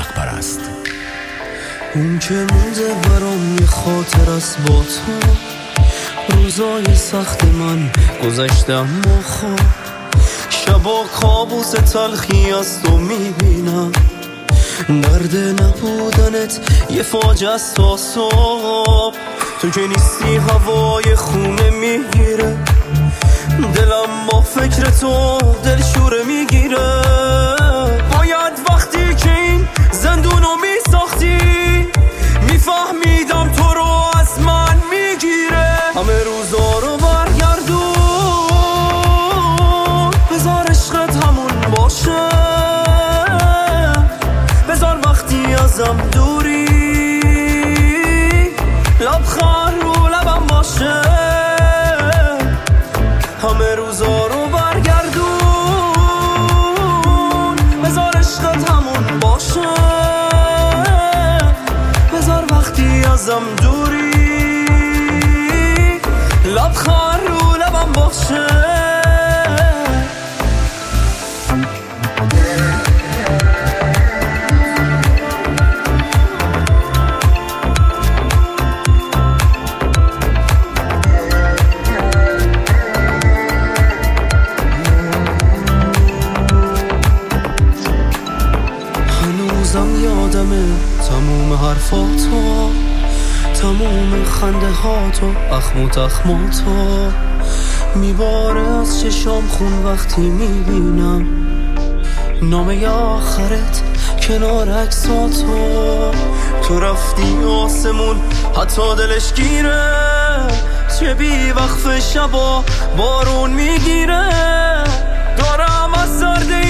حق پرست. اون که مونده برام یه خاطر است با تو، روزای سخت من گذشتم و خواب، شبا کابوس تلخی از تو میبینم، درد نبودنت یه فاجعه است تا صبح، تو که نیستی هوای خونه میگیره، دلم با فکر تو دلشوره میگیره، باید وقتی که این زندونو میساختی میفهمیدم تو رو از من میگیره، همه روزا رو برگردون، بذار عشقت همون باشه، بذار وقتی ازم دوری لبخند رو لبم باشه، همه روزا رو برگردون، بذار عشقت همون باشه، بذار وقتی ازم دوری لبخند رو لبم باشه. هنوزم یادمه تموم حرفاتو، تموم خنده هاتو، اخموت اخماتو، میباره از چشام خون وقتی میبینم نامه آخرت کنار عکساتو، تو رفتی آسمون حتی دلش گیره، چه بی وقف شبا بارون میگیره، دارم از سرده